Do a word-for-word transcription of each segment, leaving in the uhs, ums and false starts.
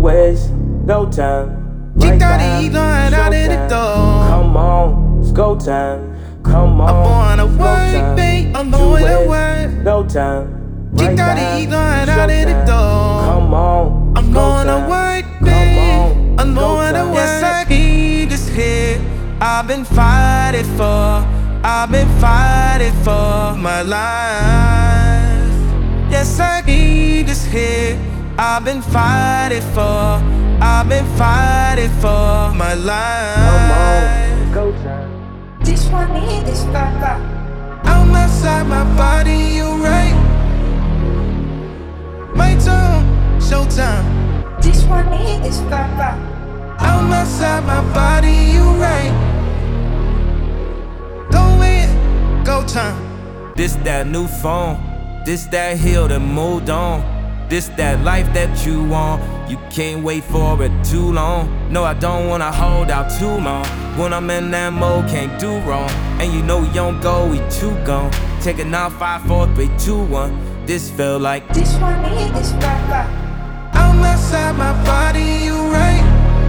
ways, go time. Right time, out of the door. Come on, it's go time. Come on, I'm on a work, babe. I'm going to work. No time. Right time, out of the door. Come on, I'm going to work, babe. I'm going to work. Yes, I need this hit. I've been fighting for. I've been fighting for my life. Yes, I need this hit. I've been fighting for. I've been fighting for my life. Come on, go time. This one need this papa. I'm outside my body, you right. My turn, showtime. This one need this papa. I'm outside my body, you right. Go in, go time. This that new phone, this that hill that moved on. This that life that you want, you can't wait for it too long. No, I don't wanna hold out too long. When I'm in that mode, can't do wrong. And you know we don't go, we too gone. Taking out five, four, three, two, one. This feel like this one need this papa. I'm outside my body, you right.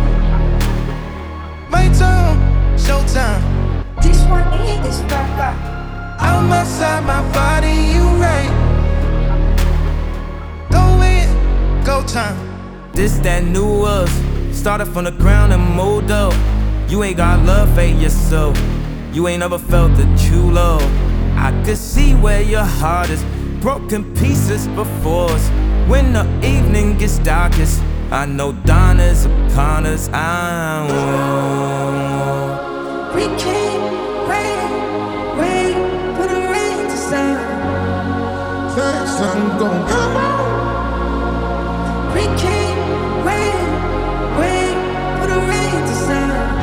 My turn, showtime. This one need this papa. I'm outside my body, you right. Go time. This that new us. Started from the ground and moved up. You ain't got love for yourself. You ain't ever felt the true love. I could see where your heart is. Broken pieces before us. When the evening gets darkest, I know dawn is upon us. I will. We can't wait, wait for the rain to stop. Fast, I'm gon' come on. We can't wait, wait for the rain to stop.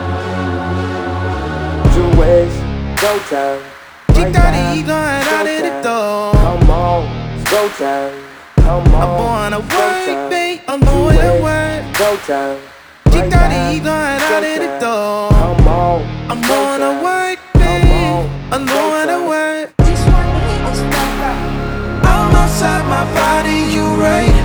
Two ways, go time. Right time, out of the door. Come on, it's go time. Come on, I'm on a work, babe. I'm going to work. Go time. Right time, out of the door. Come on, I'm going to work, babe. I'm going to work. This one need this papa. I'm outside my body, you right.